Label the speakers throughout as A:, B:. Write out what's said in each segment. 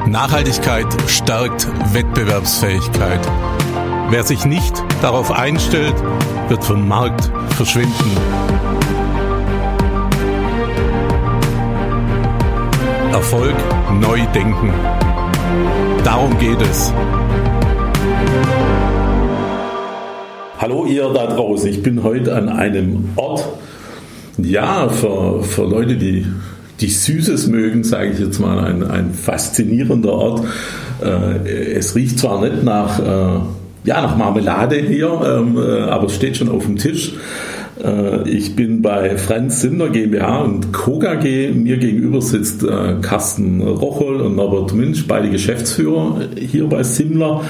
A: Nachhaltigkeit stärkt Wettbewerbsfähigkeit. Wer sich nicht darauf einstellt, wird vom Markt verschwinden. Erfolg neu denken. Darum geht es.
B: Hallo ihr da draußen, ich bin heute an einem Ort, ja, für Leute, die Süßes mögen, sage ich jetzt mal, ein faszinierender Ort. Es riecht zwar nicht nach Marmelade hier, aber es steht schon auf dem Tisch. Ich bin bei Franz Simner GmbH und Co. KG. Mir gegenüber sitzt Carsten Rocholl und Norbert Münch, beide Geschäftsführer hier bei Simner.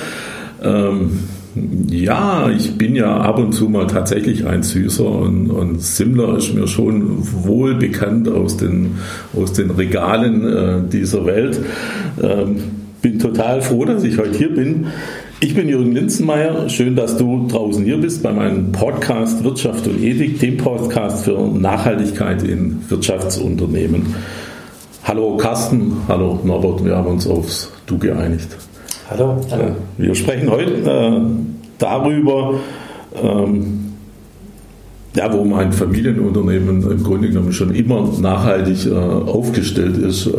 B: Ja, ich bin ja ab und zu mal tatsächlich ein Süßer und Simner ist mir schon wohl bekannt aus den Regalen dieser Welt. Bin total froh, dass ich heute hier bin. Ich bin Jürgen Linzenmeier. Schön, dass du draußen hier bist bei meinem Podcast Wirtschaft und Ethik, dem Podcast für Nachhaltigkeit in Wirtschaftsunternehmen. Hallo Carsten, hallo Norbert, wir haben uns aufs Du geeinigt.
C: Hallo.
B: Wir sprechen heute darüber, wo mein Familienunternehmen im Grunde genommen schon immer nachhaltig aufgestellt ist.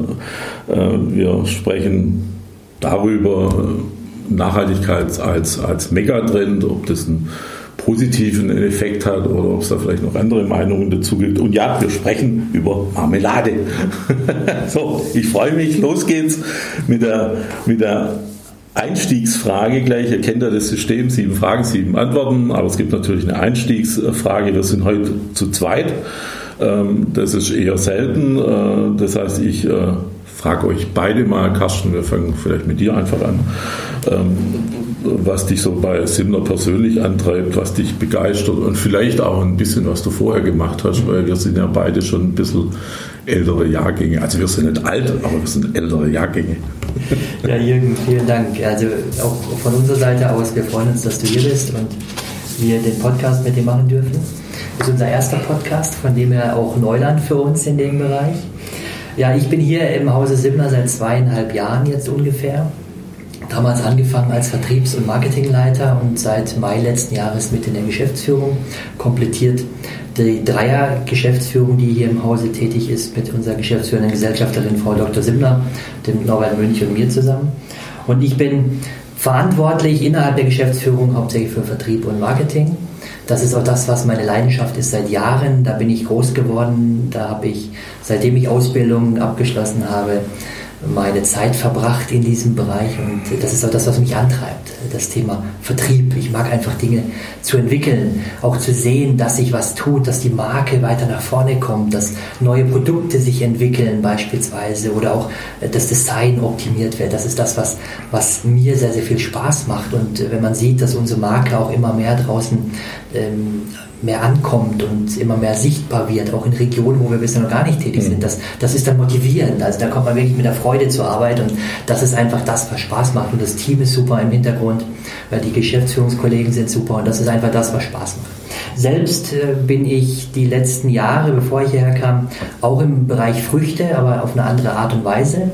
B: Wir sprechen darüber, Nachhaltigkeit als Megatrend, ob das einen positiven Effekt hat oder ob es da vielleicht noch andere Meinungen dazu gibt. Und ja, wir sprechen über Marmelade. So, ich freue mich. Los geht's mit der Einstiegsfrage gleich. Ihr kennt ja das System, 7 Fragen, 7 Antworten. Aber es gibt natürlich eine Einstiegsfrage. Wir sind heute zu zweit. Das ist eher selten. Das heißt, ich frage euch beide mal, Carsten, wir fangen vielleicht mit dir einfach an, was dich so bei Simner persönlich antreibt, was dich begeistert und vielleicht auch ein bisschen, was du vorher gemacht hast, weil wir sind ja beide schon ein bisschen ältere Jahrgänge. Also wir sind nicht alt, aber wir sind ältere Jahrgänge.
C: Ja, Jürgen, vielen Dank. Also auch von unserer Seite aus, wir freuen uns, dass du hier bist und wir den Podcast mit dir machen dürfen. Das ist unser erster Podcast, von dem her auch Neuland für uns in dem Bereich. Ja, ich bin hier im Hause Simner seit 2,5 Jahren jetzt ungefähr. Damals angefangen als Vertriebs- und Marketingleiter und seit Mai letzten Jahres mit in der Geschäftsführung. Komplettiert die Dreier-Geschäftsführung, die hier im Hause tätig ist, mit unserer geschäftsführenden Gesellschafterin Frau Dr. Simner, dem Norbert Münch und mir zusammen. Und ich bin verantwortlich innerhalb der Geschäftsführung hauptsächlich für Vertrieb und Marketing. Das ist auch das, was meine Leidenschaft ist seit Jahren. Da bin ich groß geworden. Da habe ich, seitdem ich Ausbildung abgeschlossen habe, meine Zeit verbracht in diesem Bereich. Und das ist auch das, was mich antreibt. Das Thema Vertrieb. Ich mag einfach Dinge zu entwickeln, auch zu sehen, dass sich was tut, dass die Marke weiter nach vorne kommt, dass neue Produkte sich entwickeln beispielsweise oder auch das Design optimiert wird. Das ist das, was mir sehr, sehr viel Spaß macht. Und wenn man sieht, dass unsere Marke auch immer mehr draußen mehr ankommt und immer mehr sichtbar wird, auch in Regionen, wo wir bisher noch gar nicht tätig sind, das ist dann motivierend. Also da kommt man wirklich mit der Freude zur Arbeit und das ist einfach das, was Spaß macht. Und das Team ist super im Hintergrund, weil die Geschäftsführungskollegen sind super und das ist einfach das, was Spaß macht. Selbst bin ich die letzten Jahre, bevor ich hierher kam, auch im Bereich Früchte, aber auf eine andere Art und Weise.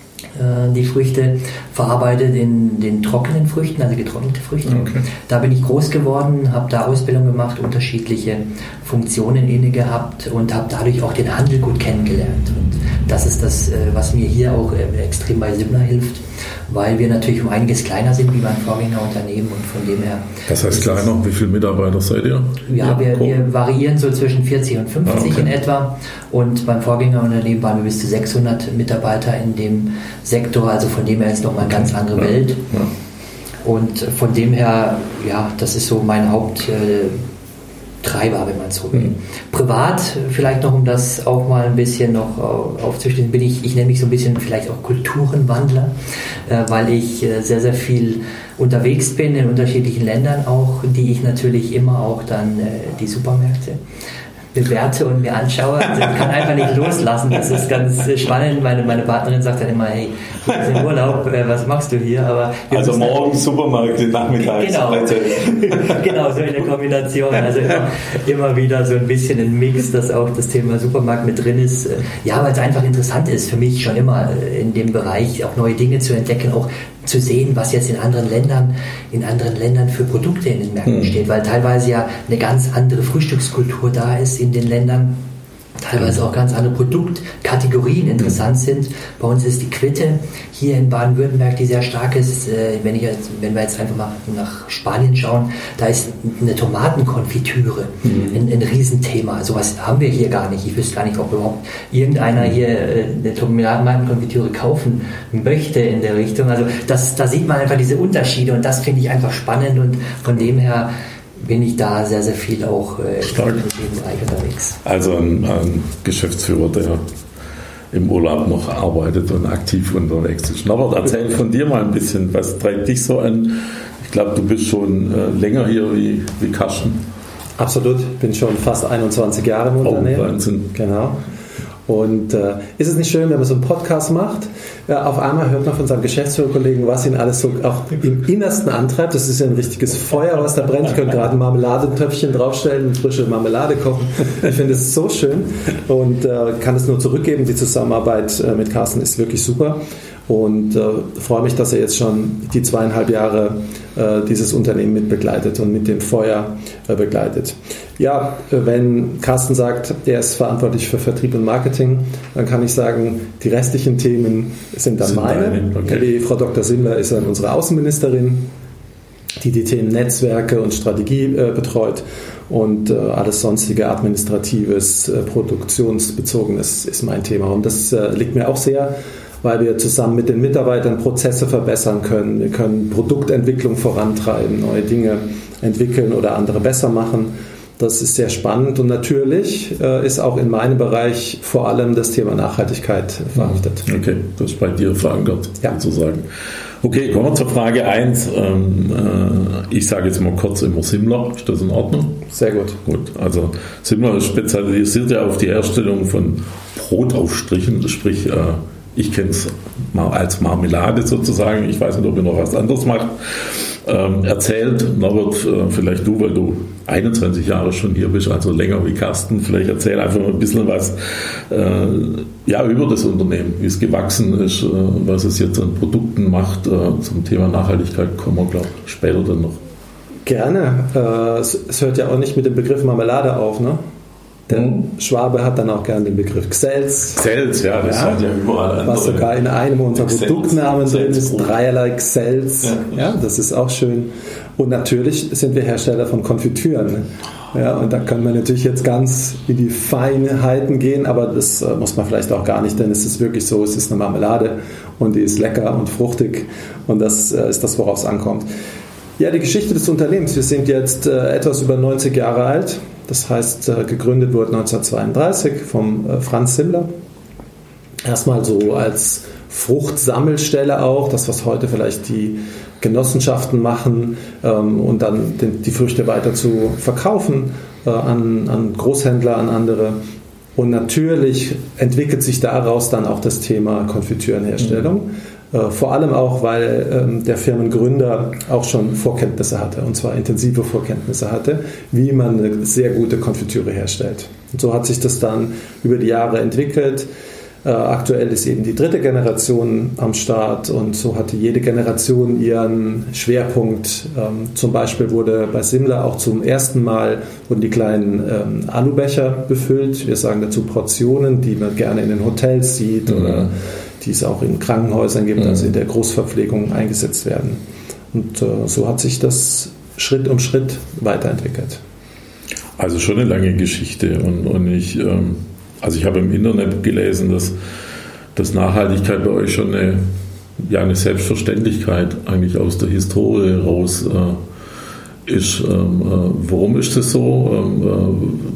C: Die Früchte verarbeitet in den trockenen Früchten, also getrocknete Früchte. Okay. Da bin ich groß geworden, habe da Ausbildung gemacht, unterschiedliche Funktionen inne gehabt und habe dadurch auch den Handel gut kennengelernt. Und das ist das, was mir hier auch extrem bei Simner hilft, weil wir natürlich um einiges kleiner sind wie mein Vorgängerunternehmen und von dem her...
B: Das heißt kleiner, wie viele Mitarbeiter seid ihr?
C: Ja, wir variieren so zwischen 40 und 50 in etwa und beim Vorgängerunternehmen waren wir bis zu 600 Mitarbeiter in dem Sektor, also von dem her ist nochmal eine ganz andere Welt. Ja. Und von dem her, ja, das ist so mein Haupttreiber, wenn man es so will. Privat, vielleicht noch, um das auch mal ein bisschen noch aufzuschließen, ich nenne mich so ein bisschen vielleicht auch Kulturenwandler, weil ich sehr, sehr viel unterwegs bin in unterschiedlichen Ländern auch, die ich natürlich immer auch dann die Supermärkte bewerte und mir anschaue. Also ich kann einfach nicht loslassen. Das ist ganz spannend. Meine Partnerin sagt dann immer, hey, du bist im Urlaub, was machst du hier? Aber
B: also morgens Supermarkt, nachmittags.
C: Genau, so in der Kombination. Also immer wieder so ein bisschen ein Mix, dass auch das Thema Supermarkt mit drin ist. Ja, weil es einfach interessant ist für mich schon immer in dem Bereich auch neue Dinge zu entdecken, auch zu sehen, was jetzt in anderen Ländern für Produkte in den Märkten steht, weil teilweise ja eine ganz andere Frühstückskultur da ist in den Ländern, teilweise auch ganz andere Produktkategorien interessant sind. Bei uns ist die Quitte hier in Baden-Württemberg, die sehr stark ist. Wenn wir jetzt einfach mal nach Spanien schauen, da ist eine Tomatenkonfitüre ein Riesenthema. Sowas haben wir hier gar nicht. Ich wüsste gar nicht, ob überhaupt irgendeiner hier eine Tomatenkonfitüre kaufen möchte in der Richtung. Also da sieht man einfach diese Unterschiede und das finde ich einfach spannend und von dem her bin ich da sehr, sehr viel auch in dem Bereich unterwegs.
B: Also ein Geschäftsführer, der im Urlaub noch arbeitet und aktiv unterwegs ist. Norbert, erzähl von dir mal ein bisschen, was treibt dich so an? Ich glaube, du bist schon länger hier wie Carsten.
D: Absolut, ich bin schon fast 21 Jahre im Unternehmen.
B: Wahnsinn.
D: Genau. Und ist es nicht schön, wenn man so einen Podcast macht, auf einmal hört man von seinem Geschäftsführerkollegen, was ihn alles so auch im Innersten antreibt. Das ist ja ein richtiges Feuer, was da brennt. Ich könnte gerade ein Marmeladentöpfchen draufstellen und frische Marmelade kochen. Ich finde es so schön und kann es nur zurückgeben. Die Zusammenarbeit mit Carsten ist wirklich super. Und freue mich, dass er jetzt schon die 2,5 Jahre dieses Unternehmen mit begleitet und mit dem Feuer begleitet. Ja, wenn Carsten sagt, er ist verantwortlich für Vertrieb und Marketing, dann kann ich sagen, die restlichen Themen sind dann meine. Okay. Die Frau Dr. Simmler ist dann unsere Außenministerin, die Themen Netzwerke und Strategie betreut. Und alles sonstige Administratives, Produktionsbezogenes ist mein Thema. Und das liegt mir auch sehr, weil wir zusammen mit den Mitarbeitern Prozesse verbessern können. Wir können Produktentwicklung vorantreiben, neue Dinge entwickeln oder andere besser machen. Das ist sehr spannend und natürlich ist auch in meinem Bereich vor allem das Thema Nachhaltigkeit verankert.
B: Okay, das ist bei dir verankert, sozusagen. Okay, kommen wir zur Frage 1. Ich sage jetzt mal kurz immer Simmler. Ist das in Ordnung?
D: Sehr gut.
B: Gut, also Simmler ist spezialisiert ja auf die Herstellung von Brotaufstrichen, sprich ich kenne es mal als Marmelade sozusagen. Ich weiß nicht, ob ihr noch was anderes macht. Erzählt, Norbert, vielleicht du, weil du 21 Jahre schon hier bist, also länger wie Carsten, vielleicht erzähl einfach mal ein bisschen was über das Unternehmen, wie es gewachsen ist, was es jetzt an Produkten macht. Zum Thema Nachhaltigkeit kommen wir, glaube ich, später dann noch.
D: Gerne. Es hört ja auch nicht mit dem Begriff Marmelade auf, ne? Denn Schwabe hat dann auch gern den Begriff Gselz.
B: Gselz, ja, das hat ja überall andere.
D: Was sogar in einem unserer Produktnamen drin ist, dreierlei Gselz. Ja, das ist auch schön. Und natürlich sind wir Hersteller von Konfitüren. Ja, und da können wir natürlich jetzt ganz in die Feinheiten gehen, aber das muss man vielleicht auch gar nicht, denn es ist wirklich so, es ist eine Marmelade und die ist lecker und fruchtig und das ist das, worauf es ankommt. Ja, die Geschichte des Unternehmens. Wir sind jetzt etwas über 90 Jahre alt. Das heißt, gegründet wurde 1932 vom Franz Simmler. Erstmal so als Fruchtsammelstelle auch, das was heute vielleicht die Genossenschaften machen und dann die Früchte weiter zu verkaufen an Großhändler, an andere. Und natürlich entwickelt sich daraus dann auch das Thema Konfitürenherstellung. Vor allem auch, weil der Firmengründer auch schon Vorkenntnisse hatte, und zwar intensive Vorkenntnisse hatte, wie man eine sehr gute Konfitüre herstellt. Und so hat sich das dann über die Jahre entwickelt. Aktuell ist eben die 3. Generation am Start und so hatte jede Generation ihren Schwerpunkt. Zum Beispiel wurde bei Simmler auch zum ersten Mal wurden die kleinen Alubecher befüllt. Wir sagen dazu Portionen, die man gerne in den Hotels sieht oder die es auch in Krankenhäusern gibt, also in der Großverpflegung eingesetzt werden. Und so hat sich das Schritt um Schritt weiterentwickelt.
B: Also schon eine lange Geschichte und ich habe im Internet gelesen, dass Nachhaltigkeit bei euch schon eine Selbstverständlichkeit eigentlich aus der Historie raus ist. Warum ist das so?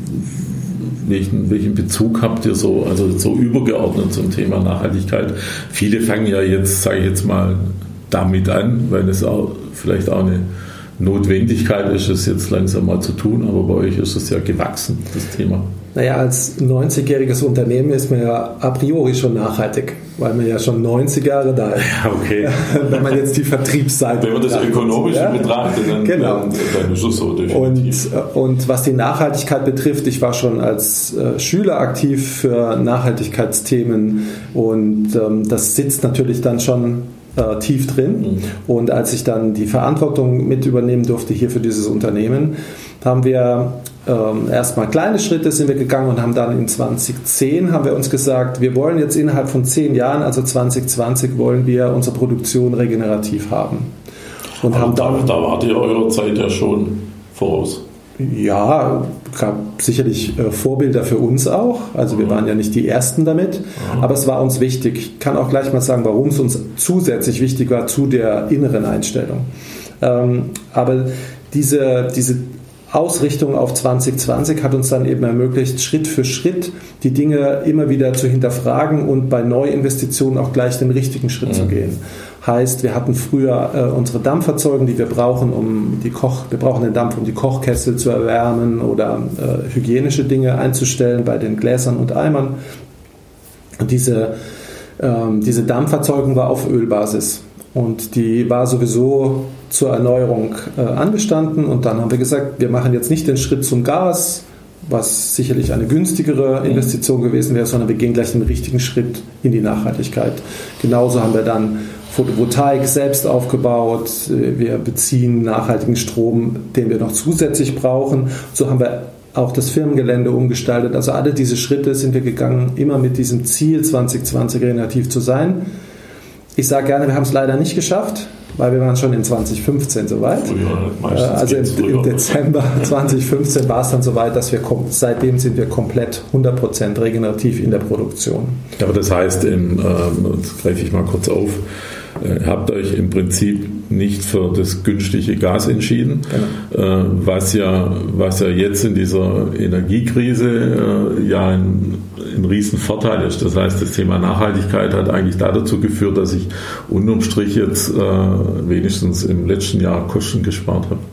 B: Welchen Bezug habt ihr so übergeordnet zum Thema Nachhaltigkeit? Viele fangen ja jetzt, sage ich jetzt mal, damit an, weil es auch vielleicht auch eine Notwendigkeit ist es jetzt langsam mal zu tun, aber bei euch ist es ja gewachsen, das Thema.
D: Naja, als 90-jähriges Unternehmen ist man ja a priori schon nachhaltig, weil man ja schon 90 Jahre da ist.
B: Ja, okay.
D: Wenn man jetzt die Vertriebsseite
B: Wenn man das ökonomisch betrachtet, dann,
D: genau.
B: dann ist es so definitiv.
D: Und was die Nachhaltigkeit betrifft, ich war schon als Schüler aktiv für Nachhaltigkeitsthemen und das sitzt natürlich dann schon tief drin. Und als ich dann die Verantwortung mit übernehmen durfte hier für dieses Unternehmen, haben wir erstmal kleine Schritte sind wir gegangen und haben dann in 2010 haben wir uns gesagt, wir wollen jetzt innerhalb von 10 Jahren, also 2020, wollen wir unsere Produktion regenerativ haben. Und haben dann,
B: da wart ihr eurer Zeit ja schon voraus.
D: Ja, gab sicherlich Vorbilder für uns auch. Also wir waren ja nicht die Ersten damit, aber es war uns wichtig. Ich kann auch gleich mal sagen, warum es uns zusätzlich wichtig war zu der inneren Einstellung. Aber diese Ausrichtung auf 2020 hat uns dann eben ermöglicht, Schritt für Schritt die Dinge immer wieder zu hinterfragen und bei Neuinvestitionen auch gleich den richtigen Schritt zu gehen. Heißt, wir hatten früher unsere Dampferzeugung, die wir brauchen, wir brauchen den Dampf, um die Kochkessel zu erwärmen oder hygienische Dinge einzustellen bei den Gläsern und Eimern. Und diese Dampferzeugung war auf Ölbasis. Und die war sowieso zur Erneuerung angestanden. Und dann haben wir gesagt, wir machen jetzt nicht den Schritt zum Gas, was sicherlich eine günstigere Investition gewesen wäre, sondern wir gehen gleich den richtigen Schritt in die Nachhaltigkeit. Genauso haben wir dann Photovoltaik selbst aufgebaut. Wir beziehen nachhaltigen Strom, den wir noch zusätzlich brauchen. So haben wir auch das Firmengelände umgestaltet. Also alle diese Schritte sind wir gegangen, immer mit diesem Ziel 2020 regenerativ zu sein. Ich sage gerne, wir haben es leider nicht geschafft, weil wir waren schon in 2015 soweit. Also im Dezember 2015 war es dann soweit, dass wir seitdem sind wir komplett 100% regenerativ in der Produktion.
B: Ja, aber das heißt, jetzt greife ich mal kurz auf, habt euch im Prinzip nicht für das günstige Gas entschieden, genau. was ja jetzt in dieser Energiekrise ja ein riesen Vorteil ist. Das heißt, das Thema Nachhaltigkeit hat eigentlich dazu geführt, dass ich unterm Strich jetzt wenigstens im letzten Jahr Kosten gespart habe.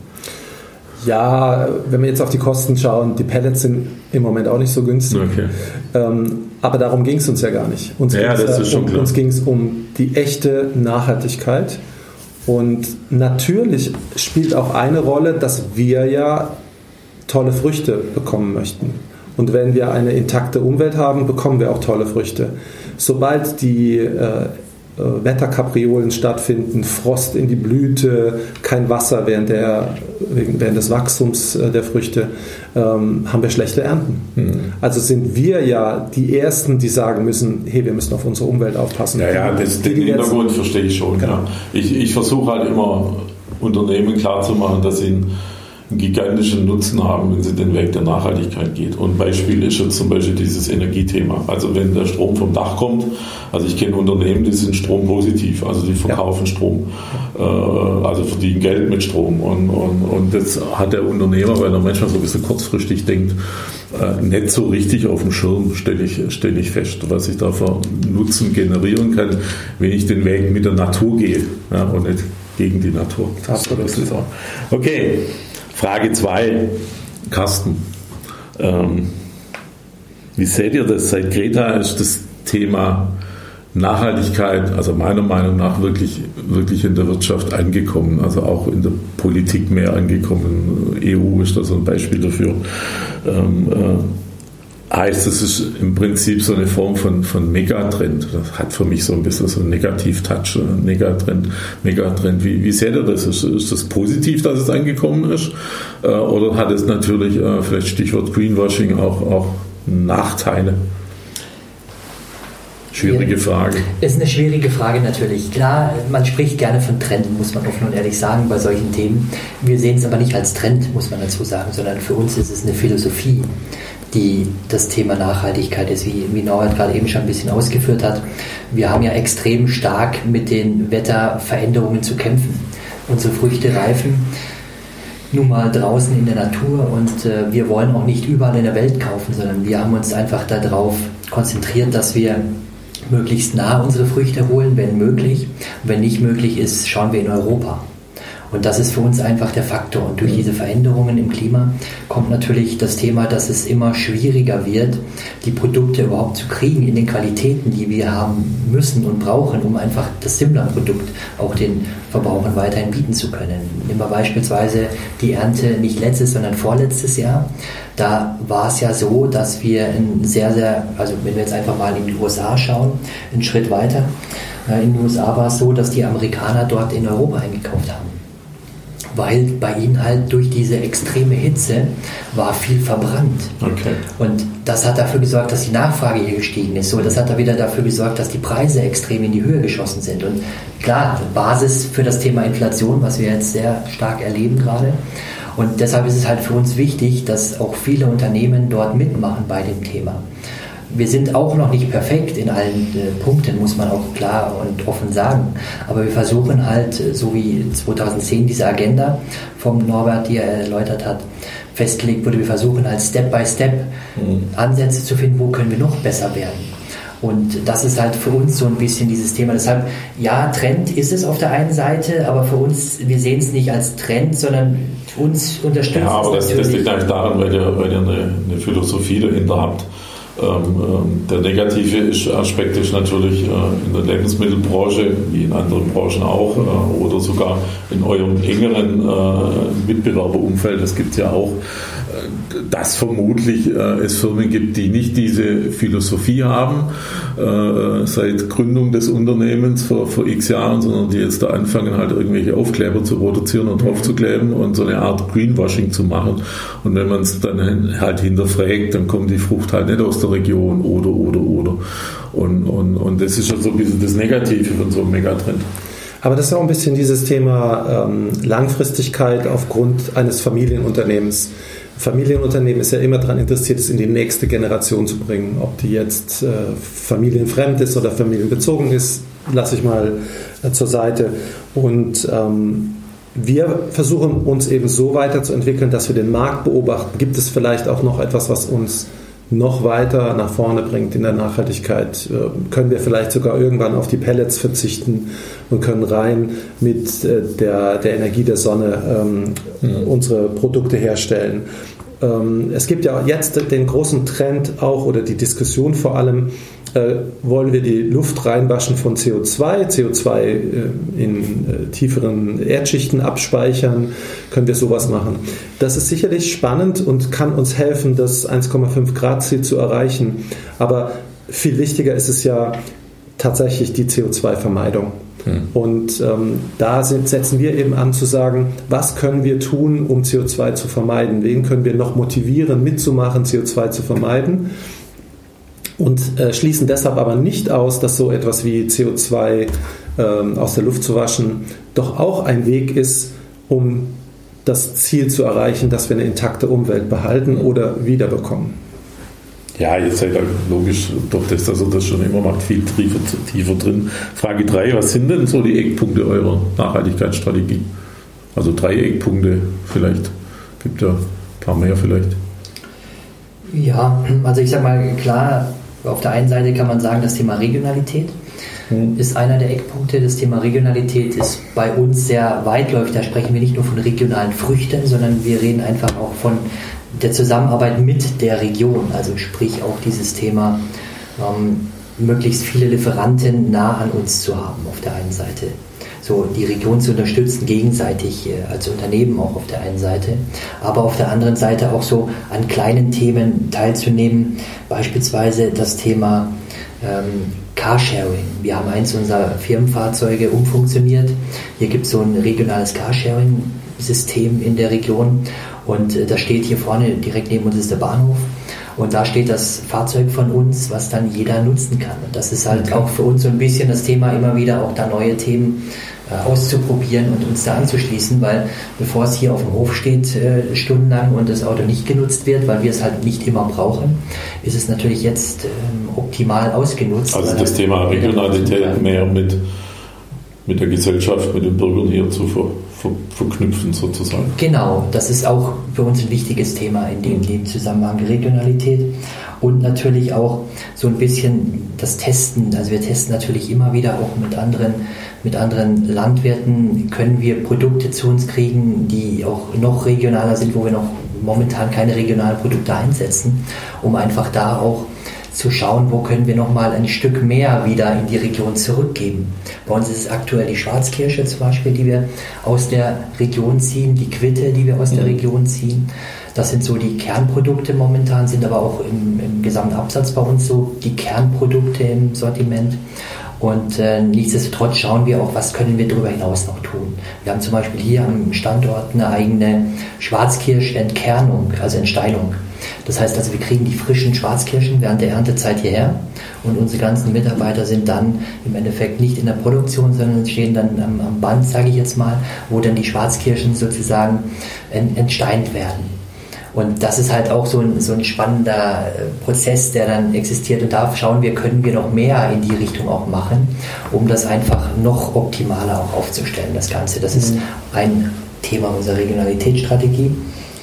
D: Ja, wenn wir jetzt auf die Kosten schauen, die Pellets sind im Moment auch nicht so günstig. Okay. Aber darum ging es uns ja gar nicht. Uns ging es um die echte Nachhaltigkeit. Und natürlich spielt auch eine Rolle, dass wir ja tolle Früchte bekommen möchten. Und wenn wir eine intakte Umwelt haben, bekommen wir auch tolle Früchte. Sobald die Wetterkapriolen stattfinden, Frost in die Blüte, kein Wasser während des Wachstums der Früchte, haben wir schlechte Ernten. Also sind wir ja die Ersten, die sagen müssen, hey, wir müssen auf unsere Umwelt aufpassen.
B: Ja, den Hintergrund verstehe ich schon. Genau. Ja. Ich versuche halt immer Unternehmen klarzumachen, dass sie einen gigantischen Nutzen haben, wenn sie den Weg der Nachhaltigkeit geht. Und Beispiel ist jetzt zum Beispiel dieses Energiethema. Also wenn der Strom vom Dach kommt, also ich kenne Unternehmen, die sind strompositiv, also die verkaufen Strom, also verdienen Geld mit Strom. Und das hat der Unternehmer, weil er manchmal so ein bisschen kurzfristig denkt, nicht so richtig auf dem Schirm, stelle ich fest, was ich da für Nutzen generieren kann, wenn ich den Weg mit der Natur gehe, ja, und nicht gegen die Natur.
D: Absolut.
B: Okay. Frage 2, Carsten. Wie seht ihr das? Seit Greta ist das Thema Nachhaltigkeit, also meiner Meinung nach, wirklich in der Wirtschaft angekommen, also auch in der Politik mehr angekommen. EU ist da so ein Beispiel dafür. Heißt, es ist im Prinzip so eine Form von Megatrend. Das hat für mich so ein bisschen so einen Negativ-Touch, Megatrend. Wie seht ihr das? Ist das positiv, dass es angekommen ist? Oder hat es natürlich, vielleicht Stichwort Greenwashing, auch Nachteile? Schwierige Frage.
C: Ist eine schwierige Frage natürlich. Klar, man spricht gerne von Trend, muss man offen und ehrlich sagen, bei solchen Themen. Wir sehen es aber nicht als Trend, muss man dazu sagen, sondern für uns ist es eine Philosophie, die das Thema Nachhaltigkeit ist, wie Norbert gerade eben schon ein bisschen ausgeführt hat. Wir haben ja extrem stark mit den Wetterveränderungen zu kämpfen. Unsere Früchte reifen nun mal draußen in der Natur und wir wollen auch nicht überall in der Welt kaufen, sondern wir haben uns einfach darauf konzentriert, dass wir möglichst nah unsere Früchte holen, wenn möglich. Und wenn nicht möglich ist, schauen wir in Europa. Und das ist für uns einfach der Faktor. Und durch diese Veränderungen im Klima kommt natürlich das Thema, dass es immer schwieriger wird, die Produkte überhaupt zu kriegen in den Qualitäten, die wir haben müssen und brauchen, um einfach das Simla-Produkt auch den Verbrauchern weiterhin bieten zu können. Nehmen wir beispielsweise die Ernte nicht letztes, sondern vorletztes Jahr. Da war es ja so, dass wir also wenn wir jetzt einfach mal in die USA schauen, einen Schritt weiter, in den USA war es so, dass die Amerikaner dort in Europa eingekauft haben. Weil bei ihnen halt durch diese extreme Hitze war viel verbrannt.
B: Okay.
C: Und das hat dafür gesorgt, dass die Nachfrage hier gestiegen ist. So, das hat da wieder dafür gesorgt, dass die Preise extrem in die Höhe geschossen sind. Und klar, Basis für das Thema Inflation, was wir jetzt sehr stark erleben gerade. Und deshalb ist es halt für uns wichtig, dass auch viele Unternehmen dort mitmachen bei dem Thema. Wir sind auch noch nicht perfekt in allen Punkten, muss man auch klar und offen sagen. Aber wir versuchen halt, so wie 2010 diese Agenda vom Norbert, die er erläutert hat, festgelegt wurde, wir versuchen halt Step by Step Ansätze zu finden, wo können wir noch besser werden. Und das ist halt für uns so ein bisschen dieses Thema. Deshalb, ja, Trend ist es auf der einen Seite, aber für uns, wir sehen es nicht als Trend, sondern uns unterstützt es.
B: Ja, aber das liegt eigentlich daran, weil ihr eine Philosophie dahinter habt. Der negative Aspekt ist natürlich in der Lebensmittelbranche, wie in anderen Branchen auch, oder sogar in eurem engeren Mitbewerberumfeld, das gibt es ja auch, dass vermutlich es Firmen gibt, die nicht diese Philosophie haben, seit Gründung des Unternehmens vor x Jahren, sondern die jetzt da anfangen, halt irgendwelche Aufkleber zu produzieren und draufzukleben und so eine Art Greenwashing zu machen. Und wenn man es dann halt hinterfragt, dann kommt die Frucht halt nicht aus der Region oder. Und das ist schon so ein bisschen das Negative von so einem Megatrend.
D: Aber das ist auch ein bisschen dieses Thema Langfristigkeit aufgrund eines Familienunternehmens. Familienunternehmen ist ja immer daran interessiert, es in die nächste Generation zu bringen. Ob die jetzt familienfremd ist oder familienbezogen ist, lasse ich mal zur Seite. Und wir versuchen uns eben so weiterzuentwickeln, dass wir den Markt beobachten. Gibt es vielleicht auch noch etwas, was uns noch weiter nach vorne bringt in der Nachhaltigkeit? Können wir vielleicht sogar irgendwann auf die Pellets verzichten und können rein mit der Energie der Sonne unsere Produkte herstellen? Es gibt ja jetzt den großen Trend auch oder die Diskussion vor allem, wollen wir die Luft reinwaschen von CO2 in tieferen Erdschichten abspeichern, können wir sowas machen. Das ist sicherlich spannend und kann uns helfen, das 1,5 Grad Ziel zu erreichen, aber viel wichtiger ist es ja tatsächlich die CO2-Vermeidung. Und da setzen wir eben an zu sagen, was können wir tun, um CO2 zu vermeiden? Wen können wir noch motivieren, mitzumachen, CO2 zu vermeiden? Und schließen deshalb aber nicht aus, dass so etwas wie CO2 aus der Luft zu waschen doch auch ein Weg ist, um das Ziel zu erreichen, dass wir eine intakte Umwelt behalten oder wiederbekommen.
B: Ja, jetzt seid ihr logisch durch das, dass ihr das schon immer macht, viel tiefer drin. Frage 3, was sind denn so die Eckpunkte eurer Nachhaltigkeitsstrategie? Also 3 Eckpunkte vielleicht. Gibt ja ein paar mehr vielleicht.
C: Ja, also ich sag mal, klar, auf der einen Seite kann man sagen, das Thema Regionalität ist einer der Eckpunkte. Das Thema Regionalität ist bei uns sehr weitläufig. Da sprechen wir nicht nur von regionalen Früchten, sondern wir reden einfach auch von der Zusammenarbeit mit der Region. Also sprich auch dieses Thema, möglichst viele Lieferanten nah an uns zu haben auf der einen Seite. So die Region zu unterstützen, gegenseitig als Unternehmen auch auf der einen Seite, aber auf der anderen Seite auch so an kleinen Themen teilzunehmen, beispielsweise das Thema Carsharing. Wir haben eins unserer Firmenfahrzeuge umfunktioniert. Hier gibt es so ein regionales Carsharing-System in der Region und das steht hier vorne, direkt neben uns ist der Bahnhof. Und da steht das Fahrzeug von uns, was dann jeder nutzen kann. Und das ist halt auch für uns so ein bisschen das Thema, immer wieder auch da neue Themen auszuprobieren und uns da anzuschließen, weil bevor es hier auf dem Hof steht stundenlang und das Auto nicht genutzt wird, weil wir es halt nicht immer brauchen, ist es natürlich jetzt optimal ausgenutzt.
B: Also das Thema Regionalität mehr mit der Gesellschaft, mit den Bürgern hier zu verknüpfen sozusagen.
C: Genau, das ist auch für uns ein wichtiges Thema in dem Zusammenhang Regionalität und natürlich auch so ein bisschen das Testen. Also wir testen natürlich immer wieder auch mit anderen Landwirten, können wir Produkte zu uns kriegen, die auch noch regionaler sind, wo wir noch momentan keine regionalen Produkte einsetzen, um einfach da auch zu schauen, wo können wir nochmal ein Stück mehr wieder in die Region zurückgeben. Bei uns ist es aktuell die Schwarzkirsche zum Beispiel, die wir aus der Region ziehen, die Quitte, die wir aus der Region ziehen. Das sind so die Kernprodukte momentan, sind aber auch im Gesamtabsatz bei uns so die Kernprodukte im Sortiment. Und nichtsdestotrotz schauen wir auch, was können wir darüber hinaus noch tun. Wir haben zum Beispiel hier am Standort eine eigene Schwarzkirschentkernung, also Entsteinung. Das heißt also, wir kriegen die frischen Schwarzkirschen während der Erntezeit hierher und unsere ganzen Mitarbeiter sind dann im Endeffekt nicht in der Produktion, sondern stehen dann am Band, sage ich jetzt mal, wo dann die Schwarzkirschen sozusagen entsteint werden. Und das ist halt auch so ein spannender Prozess, der dann existiert. Und da schauen wir, können wir noch mehr in die Richtung auch machen, um das einfach noch optimaler auch aufzustellen, das Ganze. Das ist ein Thema unserer Regionalitätsstrategie.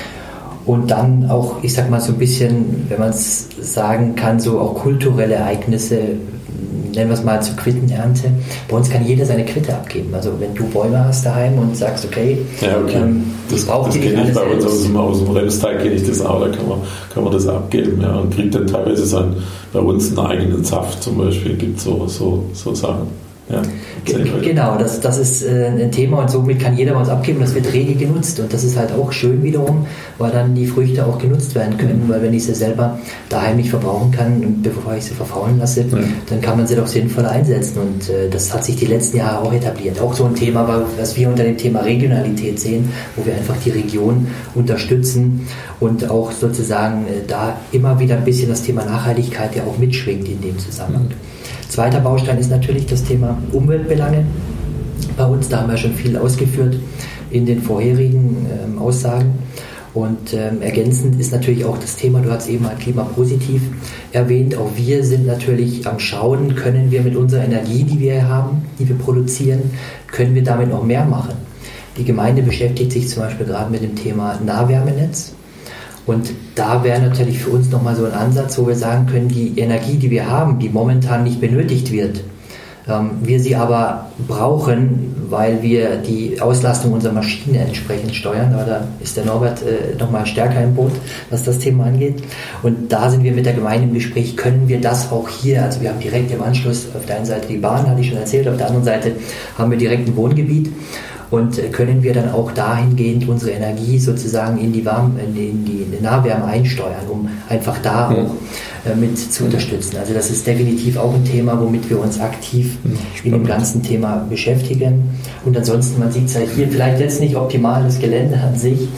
C: Und dann auch, ich sag mal so ein bisschen, wenn man es sagen kann, so auch kulturelle Ereignisse, nennen wir es mal zur Quittenernte. Bei uns kann jeder seine Quitte abgeben. Also wenn du Bäume hast daheim und sagst, okay,
B: das braucht die nicht alles bei uns aus dem Remsteig kenne ich das auch, da kann man das abgeben, ja, und kriegt dann teilweise bei uns einen eigenen Saft zum Beispiel, gibt so Sachen. Ja,
C: genau, das ist ein Thema und somit kann jeder was abgeben. Das wird rege genutzt und das ist halt auch schön wiederum, weil dann die Früchte auch genutzt werden können, weil wenn ich sie selber daheim nicht verbrauchen kann, bevor ich sie verfaulen lasse, dann kann man sie doch sinnvoll einsetzen und das hat sich die letzten Jahre auch etabliert. Auch so ein Thema, was wir unter dem Thema Regionalität sehen, wo wir einfach die Region unterstützen und auch sozusagen da immer wieder ein bisschen das Thema Nachhaltigkeit ja auch mitschwingt in dem Zusammenhang. Zweiter Baustein ist natürlich das Thema Umweltbelange. Bei uns, da haben wir schon viel ausgeführt in den vorherigen Aussagen. Und ergänzend ist natürlich auch das Thema, du hast eben mal klimapositiv erwähnt, auch wir sind natürlich am Schauen, können wir mit unserer Energie, die wir haben, die wir produzieren, können wir damit noch mehr machen. Die Gemeinde beschäftigt sich zum Beispiel gerade mit dem Thema Nahwärmenetz. Und da wäre natürlich für uns nochmal so ein Ansatz, wo wir sagen können, die Energie, die wir haben, die momentan nicht benötigt wird, wir sie aber brauchen, weil wir die Auslastung unserer Maschine entsprechend steuern. Aber da ist der Norbert nochmal stärker im Boot, was das Thema angeht. Und da sind wir mit der Gemeinde im Gespräch, können wir das auch hier, also wir haben direkt im Anschluss auf der einen Seite die Bahn, hatte ich schon erzählt, auf der anderen Seite haben wir direkt ein Wohngebiet. Und können wir dann auch dahingehend unsere Energie sozusagen in die Nahwärme einsteuern, um einfach da auch mit zu unterstützen. Also das ist definitiv auch ein Thema, womit wir uns aktiv in dem ganzen Thema beschäftigen. Und ansonsten, man sieht es halt hier vielleicht jetzt nicht optimal, das Gelände an sich.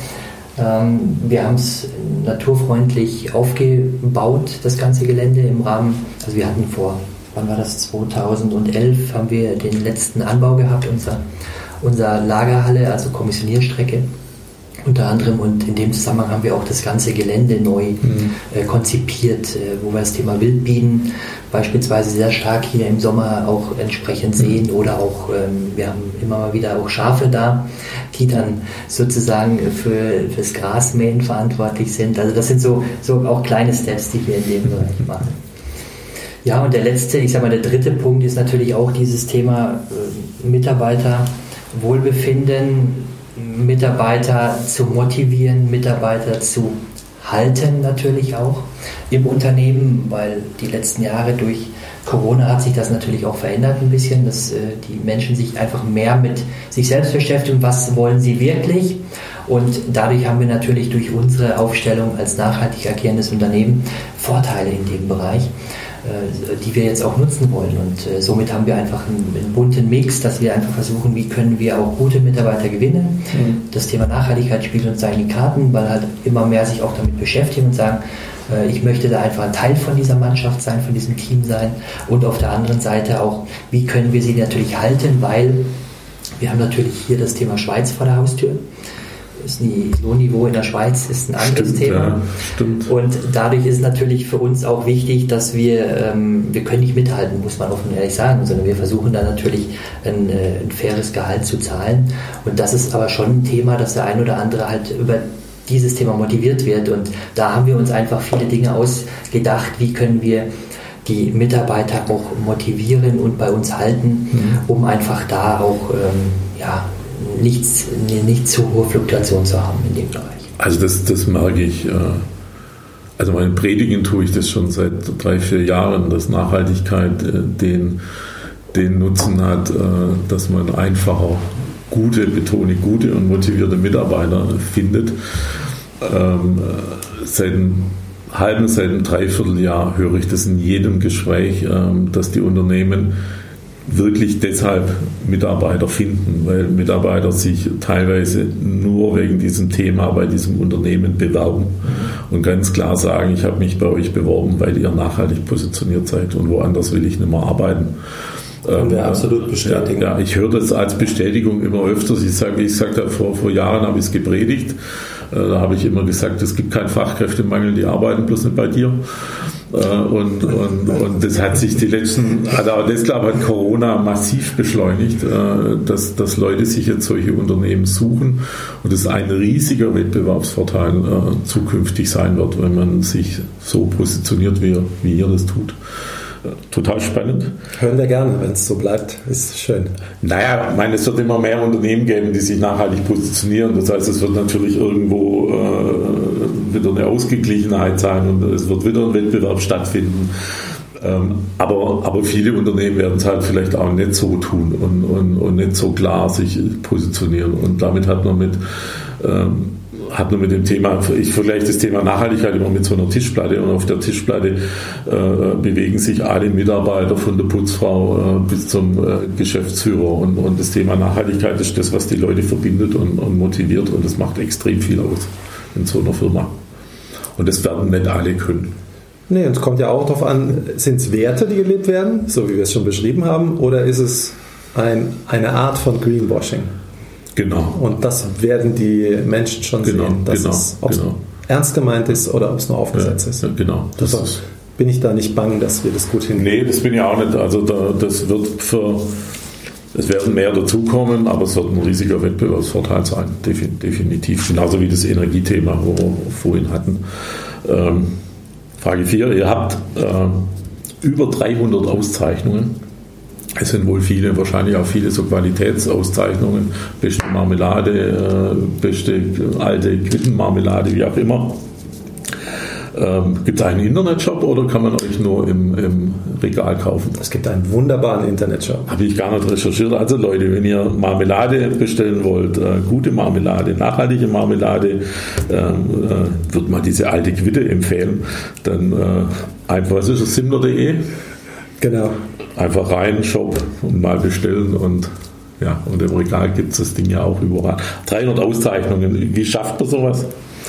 C: Wir haben es naturfreundlich aufgebaut, das ganze Gelände im Rahmen, also wir hatten wann war das, 2011 haben wir den letzten Anbau gehabt, unser Lagerhalle, also Kommissionierstrecke unter anderem, und in dem Zusammenhang haben wir auch das ganze Gelände neu konzipiert, wo wir das Thema Wildbienen beispielsweise sehr stark hier im Sommer auch entsprechend sehen, oder auch wir haben immer mal wieder auch Schafe da, die dann sozusagen fürs Grasmähen verantwortlich sind. Also das sind so auch kleine Steps, die wir in dem Bereich machen. Ja, und der dritte Punkt ist natürlich auch dieses Thema Mitarbeiterwohlbefinden, Mitarbeiter zu motivieren, Mitarbeiter zu halten natürlich auch im Unternehmen, weil die letzten Jahre durch Corona hat sich das natürlich auch verändert ein bisschen, dass die Menschen sich einfach mehr mit sich selbst beschäftigen, was wollen sie wirklich, und dadurch haben wir natürlich durch unsere Aufstellung als nachhaltig agierendes Unternehmen Vorteile in dem Bereich, die wir jetzt auch nutzen wollen, und somit haben wir einfach einen bunten Mix, dass wir einfach versuchen, wie können wir auch gute Mitarbeiter gewinnen. Das Thema Nachhaltigkeit spielt uns da in die Karten, weil halt immer mehr sich auch damit beschäftigen und sagen, ich möchte da einfach ein Teil von dieser Mannschaft sein, von diesem Team sein, und auf der anderen Seite auch, wie können wir sie natürlich halten, weil wir haben natürlich hier das Thema Schweiz vor der Haustür. das Lohnniveau in der Schweiz ist ein anderes Thema.
B: Ja, stimmt.
C: Und dadurch ist es natürlich für uns auch wichtig, dass wir können nicht mithalten, muss man offen ehrlich sagen, sondern wir versuchen da natürlich ein faires Gehalt zu zahlen. Und das ist aber schon ein Thema, dass der ein oder andere halt über dieses Thema motiviert wird. Und da haben wir uns einfach viele Dinge ausgedacht, wie können wir die Mitarbeiter auch motivieren und bei uns halten, um einfach da auch nicht zu hohe Fluktuation zu haben in dem Bereich.
B: Also das merke ich. Also meine Predigen tue ich das schon seit 3-4 Jahren, dass Nachhaltigkeit den Nutzen hat, dass man einfacher gute und motivierte Mitarbeiter findet. Seit einem Dreivierteljahr höre ich das in jedem Gespräch, dass die Unternehmen wirklich deshalb Mitarbeiter finden, weil Mitarbeiter sich teilweise nur wegen diesem Thema bei diesem Unternehmen bewerben und ganz klar sagen, ich habe mich bei euch beworben, weil ihr nachhaltig positioniert seid und woanders will ich nicht mehr arbeiten.
D: Können wir absolut bestätigen.
B: Ja, ich höre das als Bestätigung immer öfters. Wie ich sagte, vor Jahren habe ich es gepredigt. Da habe ich immer gesagt, es gibt keinen Fachkräftemangel, die arbeiten bloß nicht bei dir. Und das hat sich das glaube ich hat Corona massiv beschleunigt, dass Leute sich jetzt solche Unternehmen suchen und es ein riesiger Wettbewerbsvorteil zukünftig sein wird, wenn man sich so positioniert, wie ihr das tut. Total spannend.
D: Hören wir gerne, wenn es so bleibt. Ist schön.
B: Naja, ich meine, es wird immer mehr Unternehmen geben, die sich nachhaltig positionieren. Das heißt, es wird natürlich irgendwo wieder eine Ausgeglichenheit sein und es wird wieder ein Wettbewerb stattfinden. Aber viele Unternehmen werden es halt vielleicht auch nicht so tun und nicht so klar sich positionieren. Und damit hat man mit dem Thema, ich vergleiche das Thema Nachhaltigkeit immer mit so einer Tischplatte und auf der Tischplatte bewegen sich alle Mitarbeiter von der Putzfrau bis zum Geschäftsführer und das Thema Nachhaltigkeit ist das, was die Leute verbindet und motiviert und das macht extrem viel aus in so einer Firma und das werden nicht alle können.
D: Nee, und es kommt ja auch darauf an, sind es Werte, die gelebt werden, so wie wir es schon beschrieben haben, oder ist es eine Art von Greenwashing?
B: Genau.
D: Und das werden die Menschen schon sehen, ob es ernst gemeint ist oder ob es nur aufgesetzt ist.
B: Ja, genau.
D: Bin ich da nicht bang, dass wir das gut hinkriegen?
B: Nee, das bin ich auch nicht. Also es werden mehr dazukommen, aber es wird ein riesiger Wettbewerbsvorteil sein, definitiv. Genauso wie das Energiethema, wo wir vorhin hatten. Frage 4. Ihr habt über 300 Auszeichnungen. Es sind wohl wahrscheinlich auch viele so Qualitätsauszeichnungen, beste Marmelade, beste alte Quittenmarmelade, wie auch immer. Gibt es einen Internetshop oder kann man euch nur im Regal kaufen?
D: Es gibt einen wunderbaren Internetshop.
B: Habe ich gar nicht recherchiert. Also Leute, wenn ihr Marmelade bestellen wollt, gute Marmelade, nachhaltige Marmelade, würde man diese alte Quitte empfehlen. Dann einfach, was ist das, simler.de?
D: Genau.
B: Einfach rein, Shop und mal bestellen und im Regal gibt es das Ding ja auch überall. 300 Auszeichnungen, wie schafft man sowas?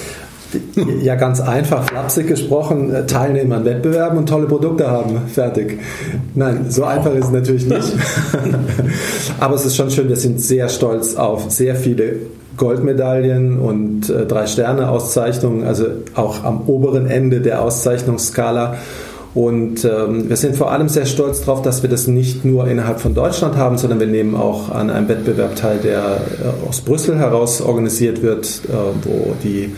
D: Ja, ganz einfach, flapsig gesprochen, teilnehmen an Wettbewerben und tolle Produkte haben. Fertig. Nein, so einfach ist es natürlich nicht. Aber es ist schon schön, wir sind sehr stolz auf sehr viele Goldmedaillen und 3-Sterne-Auszeichnungen, also auch am oberen Ende der Auszeichnungsskala. Und wir sind vor allem sehr stolz darauf, dass wir das nicht nur innerhalb von Deutschland haben, sondern wir nehmen auch an einem Wettbewerb teil, der aus Brüssel heraus organisiert wird, wo die